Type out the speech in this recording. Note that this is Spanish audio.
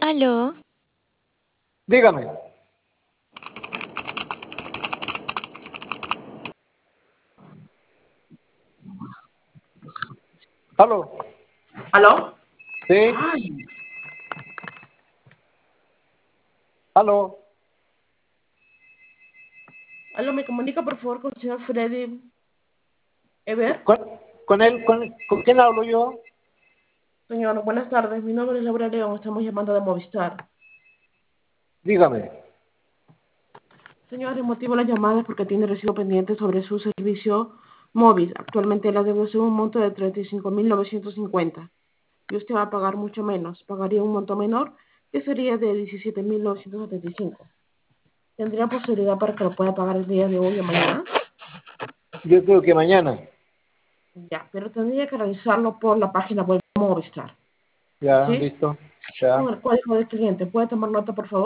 Aló, Dígame. ¿Aló? ¿Aló? ¿Sí? Ay, ¿Aló? aló, me comunica por favor con el señor Freddy Ever. ¿Con quién hablo yo? Señor, buenas tardes. Mi nombre es Laura León. Estamos llamando de Movistar. Dígame. Señor, el motivo de la llamada es porque tiene recibo pendiente sobre su servicio móvil. Actualmente la deuda es un monto de 35.950 y usted va a pagar mucho menos. Pagaría un monto menor que sería de 17.975. ¿Tendría posibilidad para que lo pueda pagar el día de hoy o mañana? Yo creo que mañana. Ya, pero tendría que realizarlo por la página web de Movistar. Ya, ¿Sí? listo. Ya. Con el código del cliente. ¿Puede tomar nota, por favor?